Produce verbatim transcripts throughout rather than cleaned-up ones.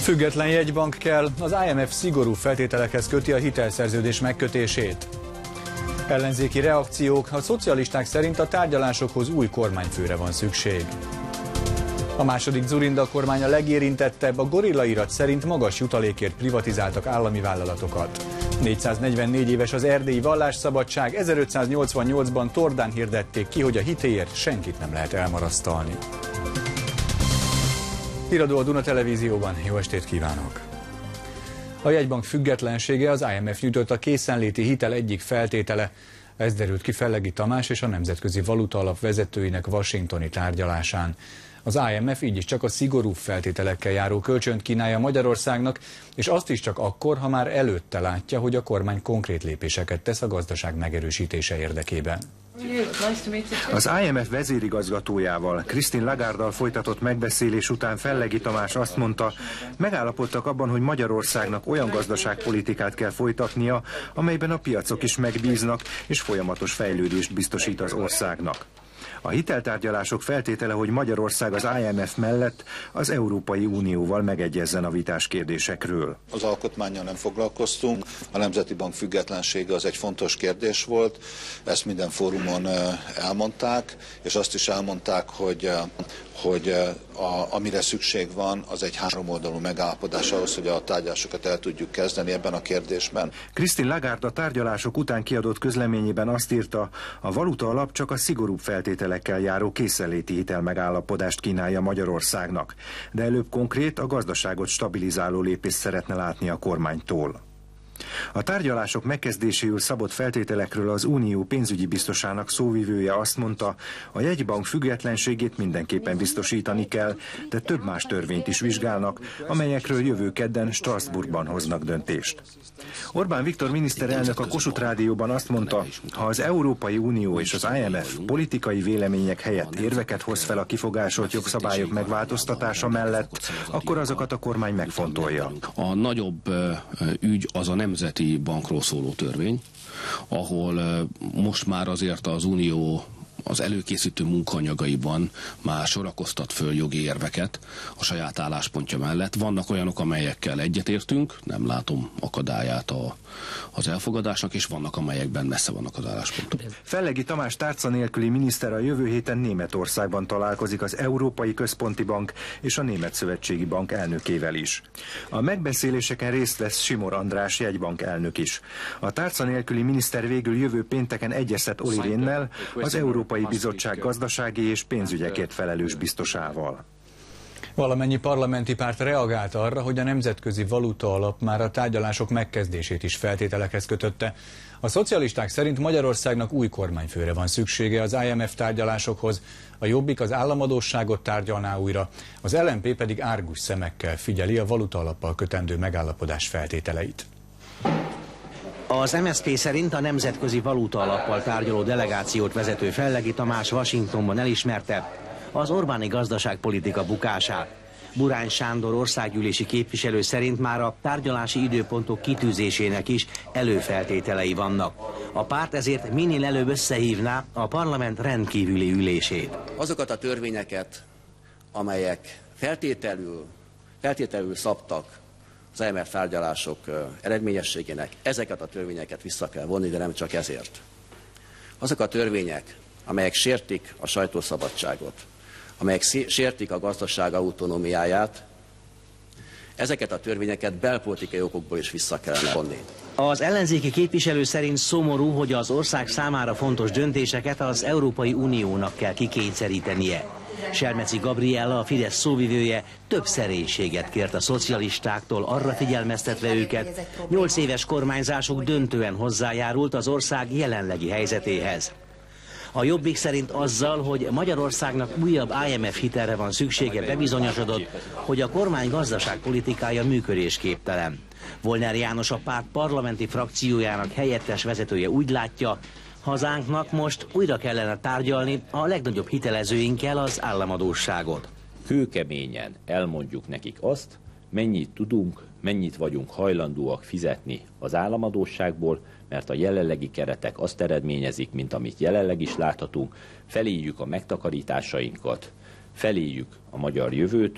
Független jegybank kell, az I M F szigorú feltételekhez köti a hitelszerződés megkötését. Ellenzéki reakciók, a szocialisták szerint a tárgyalásokhoz új kormányfőre van szükség. A második Dzurinda kormány a legérintettebb, a Gorilla irat szerint magas jutalékért privatizáltak állami vállalatokat. négyszáznegyvennégy éves az erdélyi vallásszabadság, ezerötszáznyolcvannyolcban Tordán hirdették ki, hogy a hitéért senkit nem lehet elmarasztalni. Híradó a Duna Televízióban, jó estét kívánok! A jegybank függetlensége az I M F nyújtotta készenléti hitel egyik feltétele. Ez derült ki Fellegi Tamás és a Nemzetközi Valutaalap vezetőinek washingtoni tárgyalásán. Az I M F így is csak a szigorú feltételekkel járó kölcsönt kínálja Magyarországnak, és azt is csak akkor, ha már előtte látja, hogy a kormány konkrét lépéseket tesz a gazdaság megerősítése érdekében. Az I M F vezérigazgatójával, Christine Lagarde-dal folytatott megbeszélés után Fellegi Tamás azt mondta, megállapodtak abban, hogy Magyarországnak olyan gazdaságpolitikát kell folytatnia, amelyben a piacok is megbíznak, és folyamatos fejlődést biztosít az országnak. A hiteltárgyalások feltétele, hogy Magyarország az I M F mellett az Európai Unióval megegyezzen a vitás kérdésekről. Az alkotmánnyal nem foglalkoztunk, a Nemzeti Bank függetlensége az egy fontos kérdés volt, ezt minden fórumon elmondták, és azt is elmondták, hogy, hogy a, amire szükség van, az egy háromoldalú megállapodás ahhoz, hogy a tárgyalásokat el tudjuk kezdeni ebben a kérdésben. Christine Lagarde a tárgyalások után kiadott közleményében azt írta, a valutaalap csak a szigorúbb feltételekkel járó készenléti hitel megállapodást kínálja Magyarországnak, de előbb konkrét, a gazdaságot stabilizáló lépést szeretne látni a kormánytól. A tárgyalások megkezdéséül szabott feltételekről az Unió pénzügyi biztosának szóvivője azt mondta, a jegybank függetlenségét mindenképpen biztosítani kell, de több más törvényt is vizsgálnak, amelyekről jövő kedden Strasbourgban hoznak döntést. Orbán Viktor miniszterelnök a Kossuth Rádióban azt mondta, ha az Európai Unió és az I M F politikai vélemények helyett érveket hoz fel a kifogásolt jogszabályok megváltoztatása mellett, akkor azokat a kormány megfontolja. A nagyobb ügy az a Nemzeti Bankról szóló törvény, ahol most már azért az Unió az előkészítő munkanyagaiban már sorakoztat föl jogi érveket a saját álláspontja mellett. Vannak olyanok, amelyekkel egyetértünk, nem látom akadályát a, az elfogadásnak, és vannak, amelyekben messze vannak az álláspontok. Fellegi Tamás tárca nélküli miniszter a jövő héten Németországban találkozik az Európai Központi Bank és a Német Szövetségi Bank elnökével is. A megbeszéléseken részt vesz Simor András jegybank elnök is. A tárca nélküli miniszter végül jövő pénteken egyeztet Olli Rehnnel, az Európai Bizottság gazdasági és pénzügyekért felelős biztosával. Valamennyi parlamenti párt reagált arra, hogy a Nemzetközi Valutaalap már a tárgyalások megkezdését is feltételekhez kötötte. A szocialisták szerint Magyarországnak új kormányfőre van szüksége az I M F tárgyalásokhoz, a Jobbik az államadósságot tárgyalná újra, az L M P pedig árgus szemekkel figyeli a valutaalappal kötendő megállapodás feltételeit. Az M S Z P szerint a Nemzetközi Valutaalappal tárgyaló delegációt vezető Fellegi Tamás Washingtonban elismerte az Orbáni gazdaságpolitika bukását. Burány Sándor országgyűlési képviselő szerint már a tárgyalási időpontok kitűzésének is előfeltételei vannak. A párt ezért minél előbb összehívná a parlament rendkívüli ülését. Azokat a törvényeket, amelyek feltételül, feltételül szabtak az I M F tárgyalások eredményességének, ezeket a törvényeket vissza kell vonni, de nem csak ezért. Azok a törvények, amelyek sértik a sajtószabadságot, amelyek sértik a gazdaság autonómiáját, ezeket a törvényeket belpolitikai okokból is vissza kellene vonni. Az ellenzéki képviselő szerint szomorú, hogy az ország számára fontos döntéseket az Európai Uniónak kell kikényszerítenie. Selmeci Gabriella, a Fidesz szóvivője, több szerénységet kért a szocialistáktól, arra figyelmeztetve őket, nyolc éves kormányzásuk döntően hozzájárult az ország jelenlegi helyzetéhez. A Jobbik szerint azzal, hogy Magyarországnak újabb I M F hitelre van szüksége, bebizonyosodott, hogy a kormány gazdaságpolitikája működésképtelen. Volner János, a párt parlamenti frakciójának helyettes vezetője úgy látja, hazánknak most újra kellene tárgyalni a legnagyobb hitelezőinkkel az államadósságot. Kőkeményen elmondjuk nekik azt, mennyit tudunk, mennyit vagyunk hajlandóak fizetni az államadósságból, mert a jelenlegi keretek azt eredményezik, mint amit jelenleg is láthatunk, feléljük a megtakarításainkat, feléljük a magyar jövőt,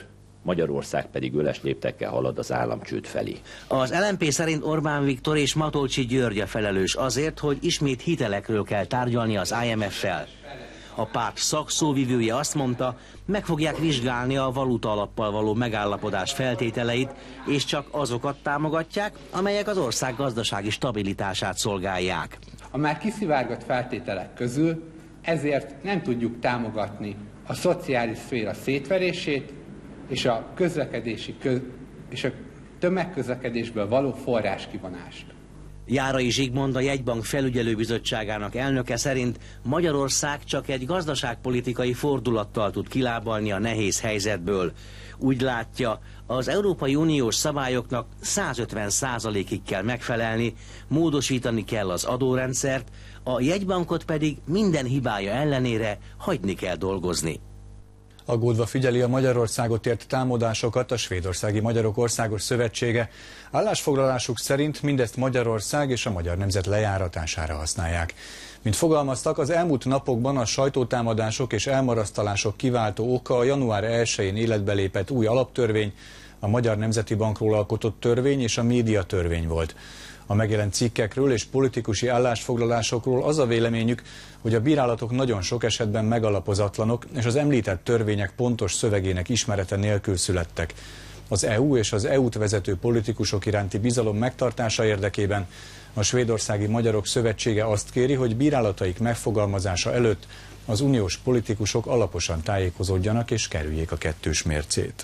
Magyarország pedig öles léptekkel halad az államcsőd felé. Az el em pé szerint Orbán Viktor és Matolcsy György a felelős azért, hogy ismét hitelekről kell tárgyalni az i em ef-fel. A párt szakszóvivője azt mondta, meg fogják vizsgálni a valutaalappal való megállapodás feltételeit, és csak azokat támogatják, amelyek az ország gazdasági stabilitását szolgálják. A már kiszivárgott feltételek közül ezért nem tudjuk támogatni a szociális szféra szétverését és a közlekedési köz és a tömegközlekedésből való forráskivonást. Járai Zsigmond, a Jegybank felügyelőbizottságának elnöke szerint Magyarország csak egy gazdaságpolitikai fordulattal tud kilábalni a nehéz helyzetből. Úgy látja, az Európai Uniós szabályoknak százötven százalékig kell megfelelni, módosítani kell az adórendszert, a jegybankot pedig minden hibája ellenére hagyni kell dolgozni. Aggódva figyeli a Magyarországot ért támadásokat a Svédországi Magyarok Országos Szövetsége. Állásfoglalásuk szerint mindezt Magyarország és a magyar nemzet lejáratására használják. Mint fogalmaztak, az elmúlt napokban a sajtótámadások és elmarasztalások kiváltó oka a január elsején életbe lépett új alaptörvény, a Magyar Nemzeti Bankról alkotott törvény és a médiatörvény volt. A megjelent cikkekről és politikusi állásfoglalásokról az a véleményük, hogy a bírálatok nagyon sok esetben megalapozatlanok, és az említett törvények pontos szövegének ismerete nélkül születtek. Az é u és az é u-t vezető politikusok iránti bizalom megtartása érdekében a Svédországi Magyarok Szövetsége azt kéri, hogy bírálataik megfogalmazása előtt az uniós politikusok alaposan tájékozódjanak és kerüljék a kettős mércét.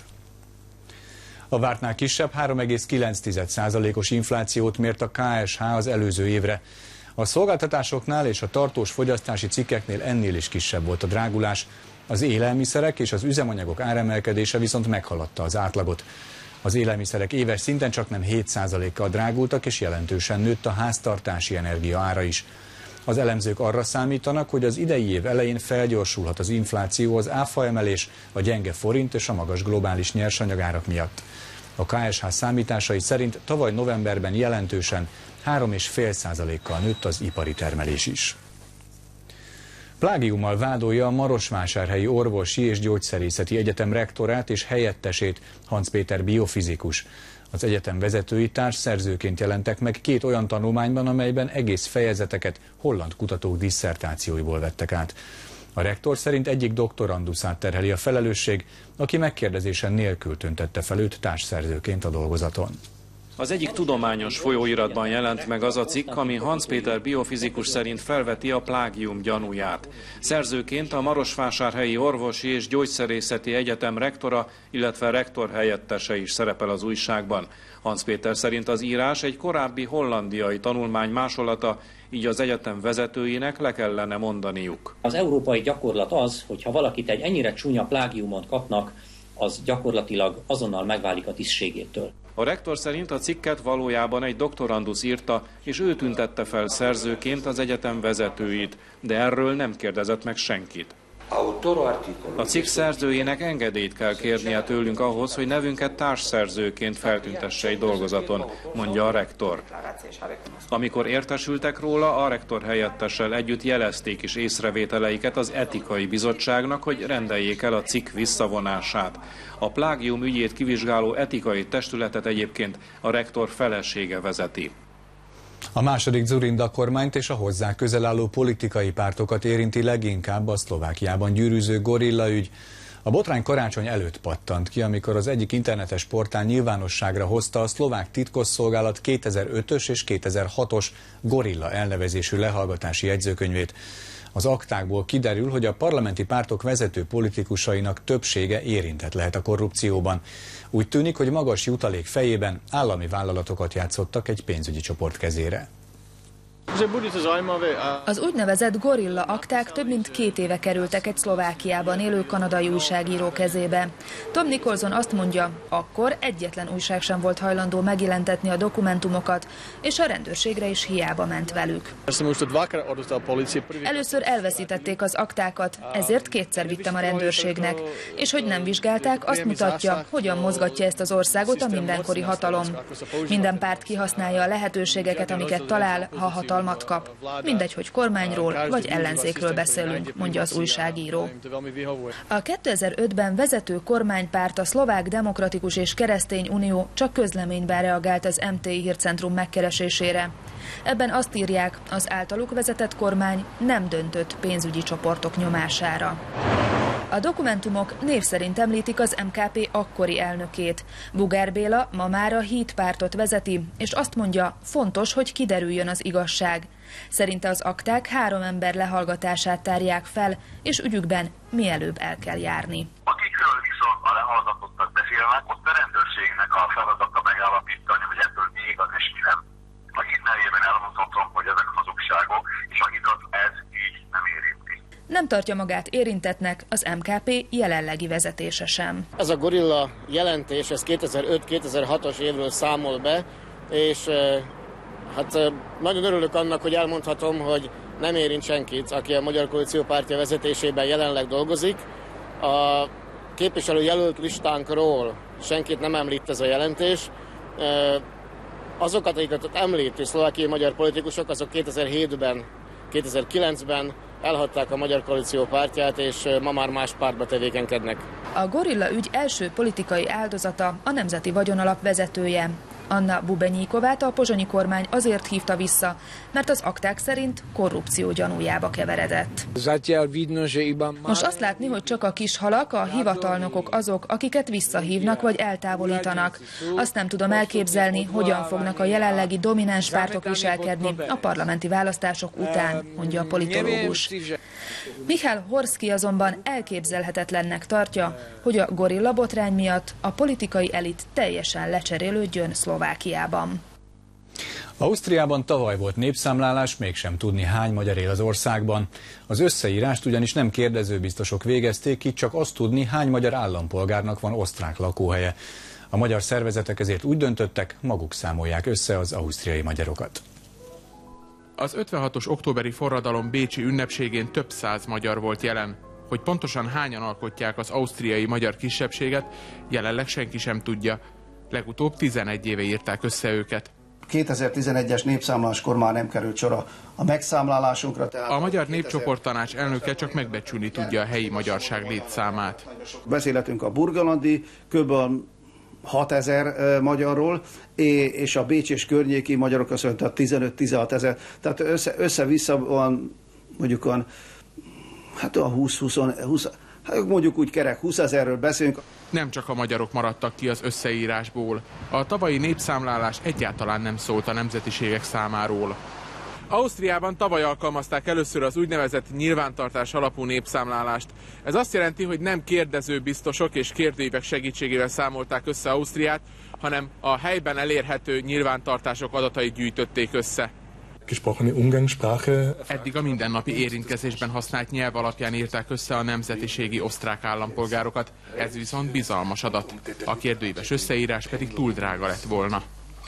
A vártnál kisebb három egész kilenc százalékos inflációt mért a ká es há az előző évre. A szolgáltatásoknál és a tartós fogyasztási cikkeknél ennél is kisebb volt a drágulás. Az élelmiszerek és az üzemanyagok áremelkedése viszont meghaladta az átlagot. Az élelmiszerek éves szinten csaknem hét százalékkal drágultak, és jelentősen nőtt a háztartási energia ára is. Az elemzők arra számítanak, hogy az idei év elején felgyorsulhat az infláció az áfaemelés, a gyenge forint és a magas globális nyersanyagárak miatt. A ká es há számításai szerint tavaly novemberben jelentősen három egész öt százalékkal nőtt az ipari termelés is. Plágiummal vádolja a Marosvásárhelyi Orvosi és Gyógyszerészeti Egyetem rektorát és helyettesét, Hans Péter biofizikus. Az egyetem vezetői társszerzőként jelentek meg két olyan tanulmányban, amelyben egész fejezeteket holland kutatók disszertációiból vettek át. A rektor szerint egyik doktoranduszát terheli a felelősség, aki megkérdezésen nélkül tüntette fel őt társszerzőként a dolgozaton. Az egyik tudományos folyóiratban jelent meg az a cikk, ami Hans Péter biofizikus szerint felveti a plágium gyanúját. Szerzőként a Marosvásárhelyi Orvosi és Gyógyszerészeti Egyetem rektora, illetve rektor helyettese is szerepel az újságban. Hans Péter szerint az írás egy korábbi hollandiai tanulmány másolata, így az egyetem vezetőinek le kellene mondaniuk. Az európai gyakorlat az, hogy ha valakit egy ennyire csúnya plágiumot kapnak, az gyakorlatilag azonnal megválik a tisztségétől. A rektor szerint a cikket valójában egy doktorandusz írta, és ő tüntette fel szerzőként az egyetem vezetőit, de erről nem kérdezett meg senkit. A cikk szerzőjének engedélyt kell kérnie tőlünk ahhoz, hogy nevünket társszerzőként feltüntesse egy dolgozaton, mondja a rektor. Amikor értesültek róla, a rektor helyettessel együtt jelezték is észrevételeiket az etikai bizottságnak, hogy rendeljék el a cikk visszavonását. A plágium ügyét kivizsgáló etikai testületet egyébként a rektor felesége vezeti. A második Dzurinda kormányt és a hozzá közel álló politikai pártokat érinti leginkább a Szlovákiában gyűrűző gorilla ügy. A botrány karácsony előtt pattant ki, amikor az egyik internetes portál nyilvánosságra hozta a szlovák titkosszolgálat kétezer-ötös és kétezer-hatos gorilla elnevezésű lehallgatási jegyzőkönyvét. Az aktákból kiderül, hogy a parlamenti pártok vezető politikusainak többsége érintett lehet a korrupcióban. Úgy tűnik, hogy magas jutalék fejében állami vállalatokat játszottak egy pénzügyi csoport kezére. Az úgynevezett gorilla akták több mint két éve kerültek egy Szlovákiában élő kanadai újságíró kezébe. Tom Nicholson azt mondja, akkor egyetlen újság sem volt hajlandó megjelentetni a dokumentumokat, és a rendőrségre is hiába ment velük. Először elveszítették az aktákat, ezért kétszer vittem a rendőrségnek, és hogy nem vizsgálták, azt mutatja, hogyan mozgatja ezt az országot a mindenkori hatalom. Minden párt kihasználja a lehetőségeket, amiket talál, ha hatalom hatalmat kap. Mindegy, hogy kormányról vagy ellenzékről beszélünk, mondja az újságíró. A kétezer-ötben vezető kormánypárt, a Szlovák Demokratikus és Keresztény Unió csak közleményben reagált az em té i hírcentrum megkeresésére. Ebben azt írják, az általuk vezetett kormány nem döntött pénzügyi csoportok nyomására. A dokumentumok név szerint említik az em ká pé akkori elnökét. Bugár Béla ma már a Híd pártot vezeti, és azt mondja, fontos, hogy kiderüljön az igazság. Szerinte az akták három ember lehallgatását tárják fel, és ügyükben mielőbb el kell járni. Akikről viszont a lehallgatottak beszélnek, ott a rendőrségnek a feladata megállapítani, hogy ebből mi igaz és mi nem. A Híd nevében elmondhatom, hogy ezek hazugságok, és a Hidat ez így nem érinti. Nem tartja magát érintettnek az em ká pé jelenlegi vezetése sem. Ez a gorilla jelentés, ez kétezer-öt-kétezer-hatos évről számol be, és hát nagyon örülök annak, hogy elmondhatom, hogy nem érint senkit, aki a Magyar Koalíció Pártja vezetésében jelenleg dolgozik. A képviselő jelölt listánkról senkit nem említ ez a jelentés. Azokat, akiket említi szlovákiai magyar politikusok, azok kétezer-hétben, kétezer-kilencben elhagyták a Magyar Koalíció Pártját, és ma már más pártba tevékenykednek. A gorilla ügy első politikai áldozata a Nemzeti Vagyonalap vezetője. Anna Bubenyíkovát a pozsonyi kormány azért hívta vissza, mert az akták szerint korrupció gyanújába keveredett. Most azt látni, hogy csak a kis halak, a hivatalnokok azok, akiket visszahívnak vagy eltávolítanak. Azt nem tudom elképzelni, hogyan fognak a jelenlegi domináns pártok viselkedni a parlamenti választások után, mondja a politológus. Michal Horszky azonban elképzelhetetlennek tartja, hogy a gorilla botrány miatt a politikai elit teljesen lecserélődjön Szlovákiában. Ausztriában tavaly volt népszámlálás, mégsem tudni, hány magyar él az országban. Az összeírást ugyanis nem kérdezőbiztosok végezték ki, csak azt tudni, hány magyar állampolgárnak van osztrák lakóhelye. A magyar szervezetek ezért úgy döntöttek, maguk számolják össze az ausztriai magyarokat. Az ötvenhatos októberi forradalom bécsi ünnepségén több száz magyar volt jelen. Hogy pontosan hányan alkotják az ausztriai magyar kisebbséget, jelenleg senki sem tudja. Legutóbb tizenegy éve írták össze őket. kétezer-tizenegyes népszámláskor már nem került sor a megszámlálásunkra. Tehát a Magyar Népcsoporttanács elnöke csak megbecsülni tudja a helyi magyarság létszámát. Beszélhetünk a burgalandi kb. hatezer magyarról, és a Bécs és környéki magyarok azt mondta tizenöt-tizenhat ezer. Tehát össze, össze-vissza van mondjuk olyan, hát olyan húsz-húsz, mondjuk úgy kerek húszezerről beszélünk. Nem csak a magyarok maradtak ki az összeírásból. A tavalyi népszámlálás egyáltalán nem szólt a nemzetiségek számáról. Ausztriában tavaly alkalmazták először az úgynevezett nyilvántartás alapú népszámlálást. Ez azt jelenti, hogy nem kérdezőbiztosok és kérdőívek segítségével számolták össze Ausztriát, hanem a helyben elérhető nyilvántartások adatait gyűjtötték össze. Eddig a mindennapi érintkezésben használt nyelv alapján írták össze a nemzetiségi osztrák állampolgárokat, ez viszont bizalmas adat. A kérdőíves összeírás pedig túl drága lett volna.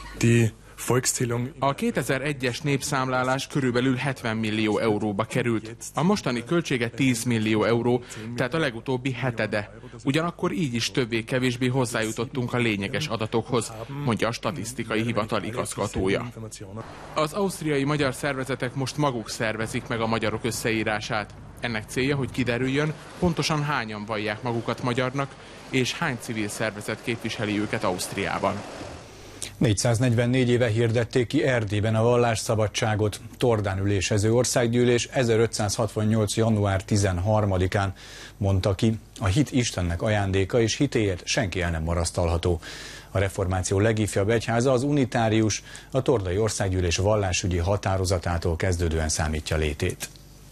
A kétezer-egyes népszámlálás körülbelül hetven millió euróba került. A mostani költsége tíz millió euró, tehát a legutóbbi hetede. Ugyanakkor így is többé-kevésbé hozzájutottunk a lényeges adatokhoz, mondja a statisztikai hivatal igazgatója. Az ausztriai magyar szervezetek most maguk szervezik meg a magyarok összeírását. Ennek célja, hogy kiderüljön, pontosan hányan vallják magukat magyarnak, és hány civil szervezet képviseli őket Ausztriában. négyszáznegyvennégy éve hirdették ki Erdélyben a vallásszabadságot. Tordán ülésező országgyűlés ezerötszázhatvannyolc. január tizenharmadikán mondta ki, a hit Istennek ajándéka, és hitéért senki el nem marasztalható. A reformáció legifjabb egyháza, az unitárius, a tordai országgyűlés vallásügyi határozatától kezdődően számítja létét.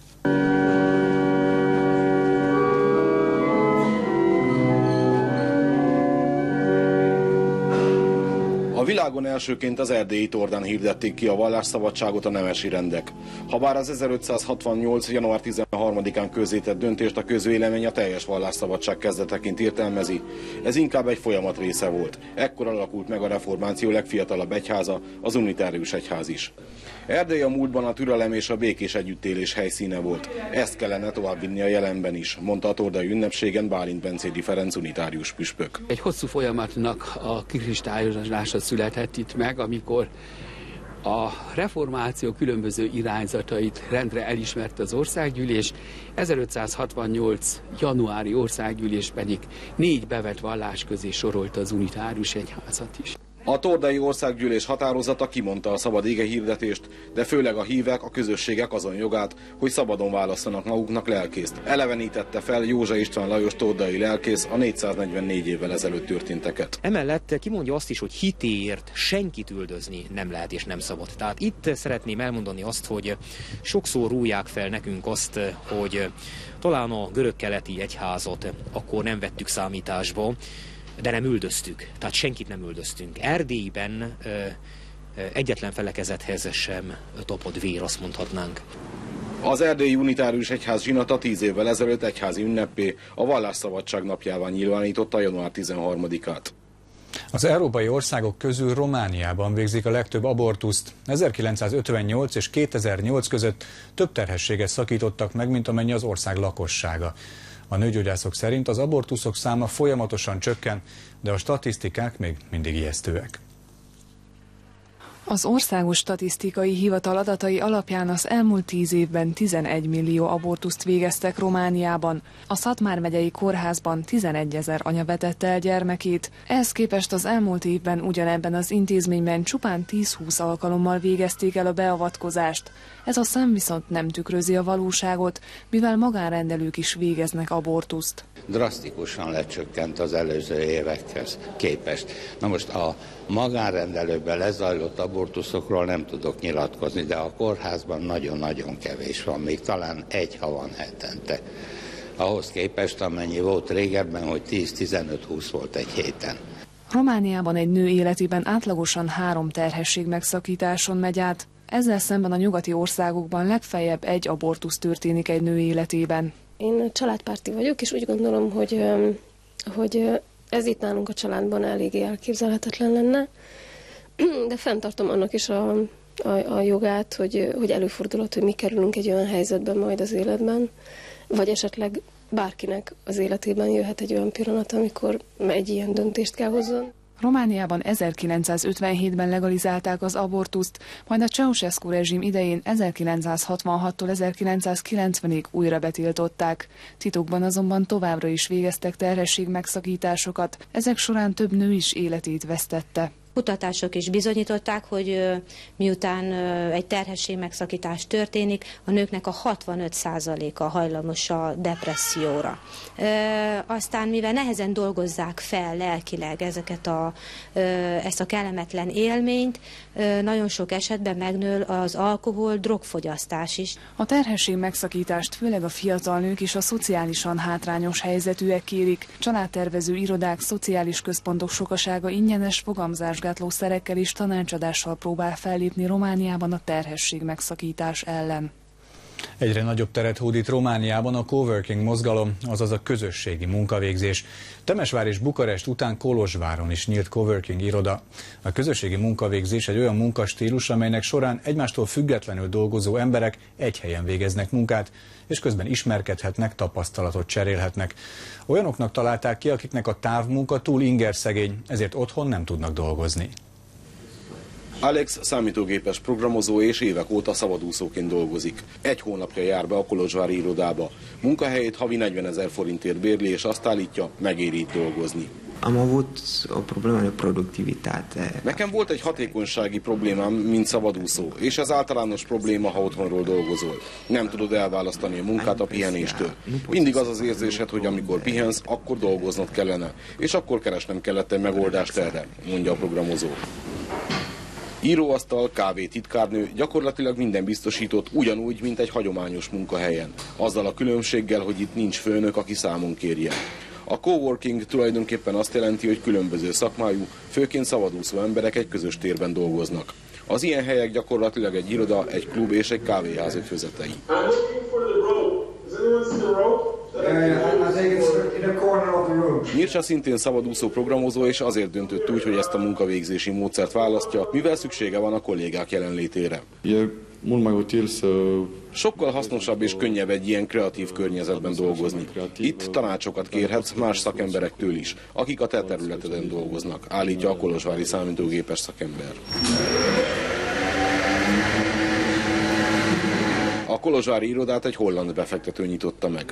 A világon elsőként az erdélyi Tordán hirdették ki a vallásszabadságot a nemesi rendek. Habár az ezerötszázhatvannyolc. január tizenharmadikán közzétett döntést a közvélemény a teljes vallásszabadság kezdeteként értelmezi, ez inkább egy folyamat része volt. Ekkor alakult meg a reformáció legfiatalabb egyháza, az unitárius egyház is. Erdély a múltban a türelem és a békés együttélés helyszíne volt. Ezt kellene továbbvinni a jelenben is, mondta a tordai ünnepségen Bálint Bencédi Ferenc unitárius püspök. Egy hosszú folyamatnak a kikristályozása született itt meg, amikor A reformáció különböző irányzatait rendre elismerte az országgyűlés, ezerötszázhatvannyolc. januári országgyűlés pedig négy bevett vallás közé sorolta az unitárius egyházat is. A tordai országgyűlés határozata kimondta a szabad igehirdetést, de főleg a hívek, a közösségek azon jogát, hogy szabadon válasszanak maguknak lelkészt. Elevenítette fel Józsa István Lajos tordai lelkész a négyszáznegyvennégy évvel ezelőtt történteket. Emellett kimondja azt is, hogy hitéért senkit üldözni nem lehet és nem szabad. Tehát itt szeretném elmondani azt, hogy sokszor rújják fel nekünk azt, hogy talán a görög-keleti egyházat akkor nem vettük számításba, de nem üldöztük, tehát senkit nem üldöztünk. Erdélyben ö, ö, egyetlen felekezethez sem topott vér, azt mondhatnánk. Az Erdélyi Unitárius Egyház zsinata tíz évvel ezelőtt egyházi ünnepé, a vallásszabadság napjává nyilvánította január tizenharmadikát. Az európai országok közül Romániában végzik a legtöbb abortuszt. ezerkilencszázötvennyolc és kétezer-nyolc között több terhességet szakítottak meg, mint amennyi az ország lakossága. A nőgyógyászok szerint az abortuszok száma folyamatosan csökken, de a statisztikák még mindig ijesztőek. Az Országos Statisztikai Hivatal adatai alapján az elmúlt tíz évben tizenegy millió abortuszt végeztek Romániában. A Szatmár megyei kórházban tizenegyezer anya vetette el gyermekét. Ehhez képest az elmúlt évben ugyanebben az intézményben csupán tíz-húsz alkalommal végezték el a beavatkozást. Ez a szám viszont nem tükrözi a valóságot, mivel magánrendelők is végeznek abortuszt. Drasztikusan lecsökkent az előző évekhez képest. Na most a magánrendelőkben lezajlott abortuszokról nem tudok nyilatkozni, de a kórházban nagyon-nagyon kevés van, még talán egy, ha van hetente. Ahhoz képest, amennyi volt régebben, hogy tíz-tizenöt-húsz volt egy héten. Romániában egy nő életében átlagosan három terhesség megszakításon megy át. Ezzel szemben a nyugati országokban legfeljebb egy abortusz történik egy nő életében. Én családpárti vagyok, és úgy gondolom, hogy, hogy ez itt nálunk a családban eléggé elképzelhetetlen lenne, de fenntartom annak is a, a, a jogát, hogy, hogy előfordulhat, hogy mi kerülünk egy olyan helyzetben majd az életben, vagy esetleg bárkinek az életében jöhet egy olyan pillanat, amikor egy ilyen döntést kell hozzon. Romániában ezerkilencszázötvenhétben legalizálták az abortuszt, majd a Ceausescu rezsim idején ezerkilencszázhatvanhattól ezerkilencszázkilencvenig újra betiltották. Titokban azonban továbbra is végeztek terhesség megszakításokat, ezek során több nő is életét vesztette. Kutatások is bizonyították, hogy miután egy terhesség megszakítás történik, a nőknek a hatvanöt százaléka hajlamos a depresszióra. Aztán, mivel nehezen dolgozzák fel lelkileg ezeket a, ezt a kellemetlen élményt, nagyon sok esetben megnő az alkohol, drogfogyasztás is. A terhesség megszakítást főleg a fiatal nők és a szociálisan hátrányos helyzetűek kérik. Családtervező irodák, szociális központok sokasága ingyenes fogamzásgátló szerekkel és tanácsadással próbál fellépni Romániában a terhesség megszakítás ellen. Egyre nagyobb teret hódít Romániában a coworking mozgalom, azaz a közösségi munkavégzés. Temesvár és Bukarest után Kolozsváron is nyílt coworking iroda. A közösségi munkavégzés egy olyan munkastílus, amelynek során egymástól függetlenül dolgozó emberek egy helyen végeznek munkát, és közben ismerkedhetnek, tapasztalatot cserélhetnek. Olyanoknak találták ki, akiknek a távmunka túl ingerszegény, ezért otthon nem tudnak dolgozni. Alex számítógépes programozó és évek óta szabadúszóként dolgozik. Egy hónapja jár be a kolozsvári irodába. Munkahelyét havi negyvenezer forintért bérli, és azt állítja, megéri itt dolgozni. Am avut o problemă de productivitate. Nekem volt egy hatékonysági problémám, mint szabadúszó, és ez általános probléma, ha otthonról dolgozol. Nem tudod elválasztani a munkát a pihenéstől. Mindig az az érzésed, hogy amikor pihensz, akkor dolgoznod kellene, és akkor keresnem kellett egy megoldást erre, mondja a programozó. Íróasztal, kávé, titkárnő, gyakorlatilag minden biztosított ugyanúgy, mint egy hagyományos munkahelyen. Azzal a különbséggel, hogy itt nincs főnök, aki számon kérje. A coworking tulajdonképpen azt jelenti, hogy különböző szakmájú, főként szabadúszó emberek egy közös térben dolgoznak. Az ilyen helyek gyakorlatilag egy iroda, egy klub és egy kávéház ötvözetei. Mircea szintén szabadúszó programozó, és azért döntött úgy, hogy ezt a munkavégzési módszert választja, mivel szüksége van a kollégák jelenlétére. Sokkal hasznosabb és könnyebb egy ilyen kreatív környezetben dolgozni. Itt tanácsokat kérhetsz más szakemberektől is, akik a te területeden dolgoznak, állítja a kolozsvári számítógépes szakember. A kolozsvári irodát egy holland befektető nyitotta meg.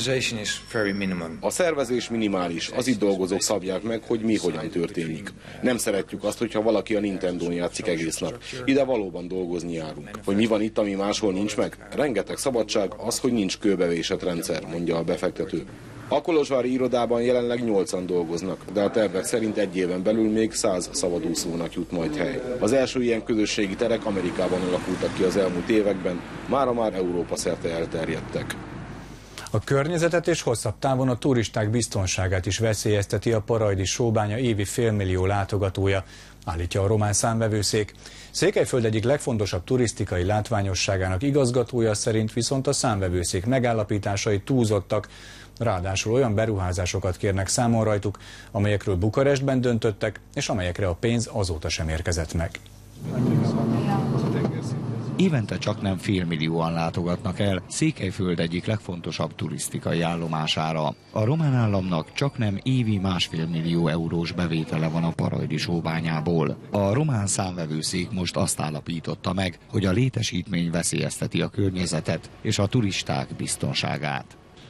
A szervezés minimális, az itt dolgozók szabják meg, hogy mi hogyan történik. Nem szeretjük azt, hogyha valaki a Nintendón játszik egész nap. Ide valóban dolgozni járunk. Hogy mi van itt, ami máshol nincs meg? Rengeteg szabadság, az, hogy nincs kőbevésett rendszer, mondja a befektető. A kolozsvári irodában jelenleg nyolcan dolgoznak, de a tervek szerint egy éven belül még száz szabadúszónak jut majd hely. Az első ilyen közösségi terek Amerikában alakultak ki az elmúlt években, mára már Európa szerte elterjedtek. A környezetet és hosszabb távon a turisták biztonságát is veszélyezteti a Parajdi sóbánya évi félmillió látogatója, állítja a román számvevőszék. Székelyföld egyik legfontosabb turisztikai látványosságának igazgatója szerint viszont a számvevőszék megállapításai túlzottak, ráadásul olyan beruházásokat kérnek számon rajtuk, amelyekről Bukarestben döntöttek, és amelyekre a pénz azóta sem érkezett meg. Évente csaknem félmillióan látogatnak el Székelyföld egyik legfontosabb turisztikai állomására. A román államnak csaknem évi másfél millió eurós bevétele van a Parajdi sóbányából. A román számvevőszék most azt állapította meg, hogy a létesítmény veszélyezteti a környezetet és a turisták biztonságát.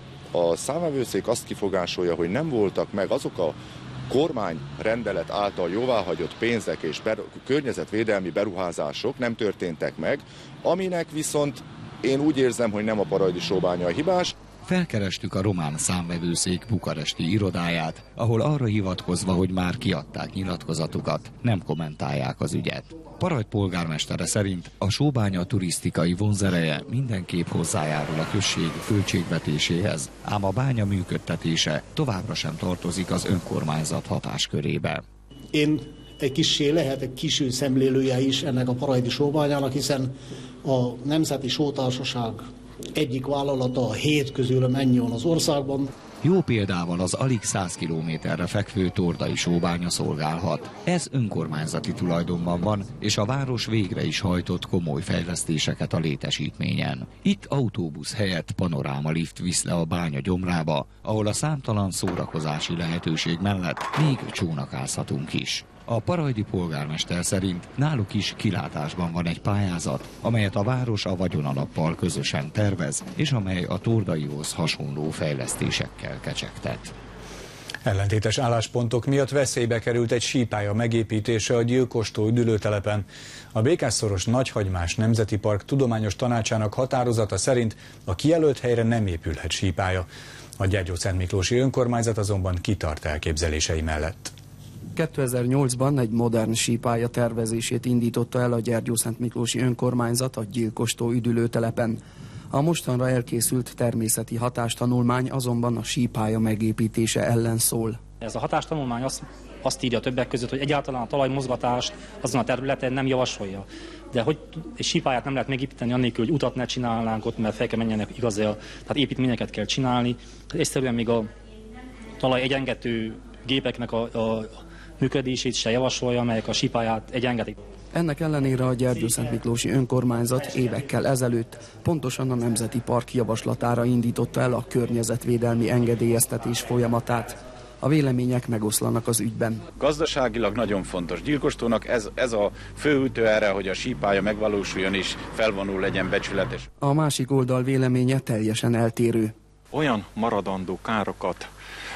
A számvevőszék azt kifogásolja, hogy nem voltak meg azok a kormányrendelet által jóváhagyott pénzek és beru- környezetvédelmi beruházások nem történtek meg, aminek viszont én úgy érzem, hogy nem a Parajdi sóbánya a hibás. Felkerestük a román számvevőszék bukaresti irodáját, ahol arra hivatkozva, hogy már kiadták nyilatkozatukat, nem kommentálják az ügyet. Parajd polgármestere szerint a sóbánya turisztikai vonzereje mindenképp hozzájárul a község költségvetéséhez, ám a bánya működtetése továbbra sem tartozik az önkormányzat hatáskörébe. Én egy kissé lehetek kisű szemlélője is ennek a parajdi sóbányának, hiszen a Nemzeti Sótársaság egyik vállalata a hét közül mennyi van az országban. Jó példával az alig száz kilométerre fekvő Tordai sóbánya szolgálhat. Ez önkormányzati tulajdonban van, és a város végre is hajtott komoly fejlesztéseket a létesítményen. Itt autóbusz helyett panorámalift visz le a bánya gyomrába, ahol a számtalan szórakozási lehetőség mellett még csónakázhatunk is. A parajdi polgármester szerint náluk is kilátásban van egy pályázat, amelyet a város a vagyonalappal közösen tervez, és amely a tordaihoz hasonló fejlesztésekkel kecsegtet. Ellentétes álláspontok miatt veszélybe került egy sípálya megépítése a Gyilkostó üdülőtelepen. A Békásszoros Nagyhagymás Nemzeti Park tudományos tanácsának határozata szerint a kijelölt helyre nem épülhet sípálya. A Gyergyószentmiklósi önkormányzat azonban kitart elképzelései mellett. kétezer-nyolcban egy modern sípálya tervezését indította el a Gyergyószentmiklósi önkormányzat a Gyilkostó üdülőtelepen. A mostanra elkészült természeti hatástanulmány azonban a sípálya megépítése ellen szól. Ez a hatástanulmány azt, azt írja többek között, hogy egyáltalán a talajmozgatást azon a területen nem javasolja. De hogy egy sípályát nem lehet megépíteni annélkül, hogy utat ne csinálnánk ott, mert fel kell menjenek igaz, tehát építményeket kell csinálni. Egyszerűen még a talaj egyengető gépeknek a, a működését se javasolja, amelyek a sípályát egyengetik. Ennek ellenére a Gyergyószentmiklósi önkormányzat évekkel ezelőtt pontosan a Nemzeti Park javaslatára indította el a környezetvédelmi engedélyeztetés folyamatát. A vélemények megoszlanak az ügyben. Gazdaságilag nagyon fontos Gyilkostónak ez, ez a főütő erre, hogy a sípálya megvalósuljon és felvonul legyen becsületes. A másik oldal véleménye teljesen eltérő. Olyan maradandó károkat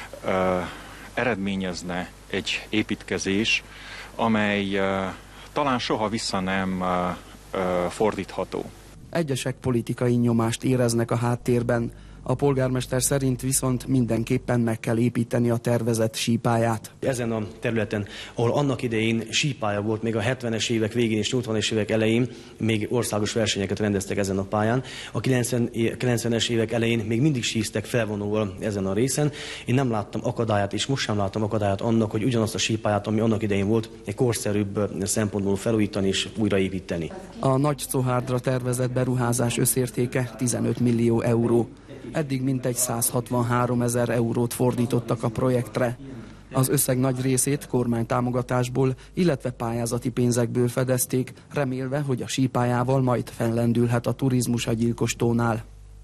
ö, eredményezne egy építkezés, amely ö, talán soha vissza nem ö, ö, fordítható. Egyesek politikai nyomást éreznek a háttérben. A polgármester szerint viszont mindenképpen meg kell építeni a tervezett sípályát. Ezen a területen, ahol annak idején sípálya volt, még a hetvenes évek végén és nyolcvanas évek elején még országos versenyeket rendeztek ezen a pályán. A kilencvenes évek elején még mindig síztek felvonóval ezen a részen. Én nem láttam akadályát, és most sem láttam akadályát annak, hogy ugyanazt a sípályát, ami annak idején volt, egy korszerűbb szempontból felújítani és újraépíteni. A Nagy Szohárdra tervezett beruházás összértéke tizenöt millió euró. Eddig mintegy száz hatvanhárom ezer eurót fordítottak a projektre. Az összeg nagy részét kormánytámogatásból, illetve pályázati pénzekből fedezték, remélve, hogy a sípályával majd fellendülhet a turizmus a Gyilkostónál.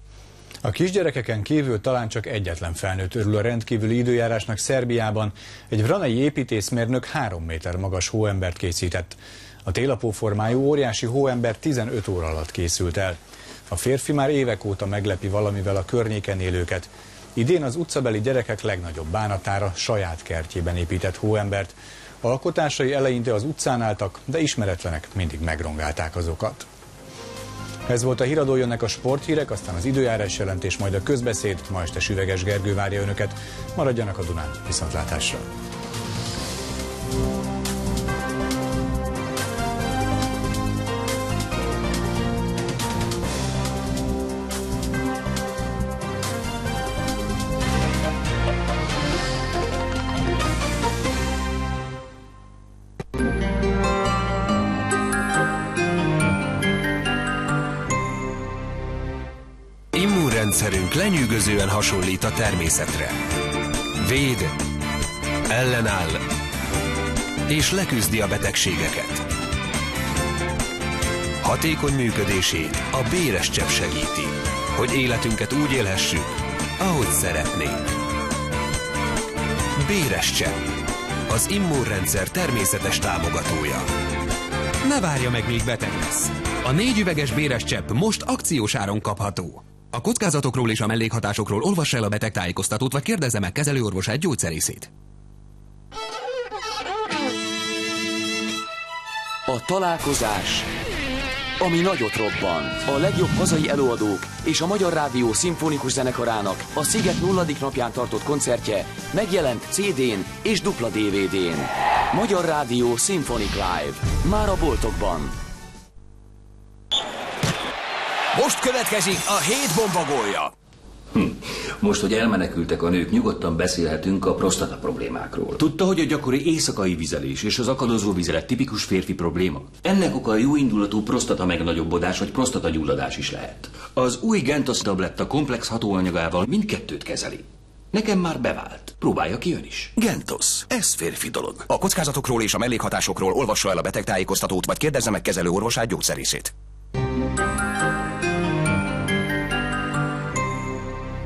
A kisgyerekeken kívül talán csak egyetlen felnőtt örül a rendkívüli időjárásnak Szerbiában. Egy vranai építészmérnök három méter magas hóembert készített. A télapó formájú óriási hóember tizenöt óra alatt készült el. A férfi már évek óta meglepi valamivel a környéken élőket. Idén az utcabeli gyerekek legnagyobb bánatára saját kertjében épített hóembert. Alkotásai eleinte az utcán álltak, de ismeretlenek mindig megrongálták azokat. Ez volt a Híradó, jönnek a sporthírek, aztán az időjárás jelentés, majd a közbeszéd. Ma este Süveges Gergő várja önöket. Maradjanak a Dunán, viszontlátásra! Immunrendszerünk lenyűgözően hasonlít a természetre. Véd, ellenáll és leküzdi a betegségeket. Hatékony működését a béres csepp segíti, hogy életünket úgy élhessük, ahogy szeretnénk. Béres csepp, az immunrendszer természetes támogatója. Ne várja meg, míg beteg lesz. A négy üveges béres csepp most akciós áron kapható. A kockázatokról és a mellékhatásokról olvassa el a betegtájékoztatót, vagy kérdezze meg kezelőorvosát, gyógyszerészét. A találkozás, ami nagyot robban. A legjobb hazai előadók és a Magyar Rádió szimfonikus zenekarának a Sziget nulladik napján tartott koncertje megjelent cé dén és dupla dé vé dén. Magyar Rádió Symphonic Live. Már a boltokban. Most következik a hét bombagólja. Hm. Most, hogy elmenekültek a nők, nyugodtan beszélhetünk a prostata problémákról. Tudta, hogy a gyakori éjszakai vizelés és az akadozó vizelet tipikus férfi probléma? Ennek oka a jóindulatú prostata megnagyobbodás vagy prostata gyulladás is lehet. Az új Gentos tabletta komplex hatóanyagával mindkettőt kezeli. Nekem már bevált. Próbálja ki ön is. Gentos. Ez férfi dolog. A kockázatokról és a mellékhatásokról olvassa el a betegtájékoztatót, vagy kérdezze meg kezelő orvosát, gyógyszerészét.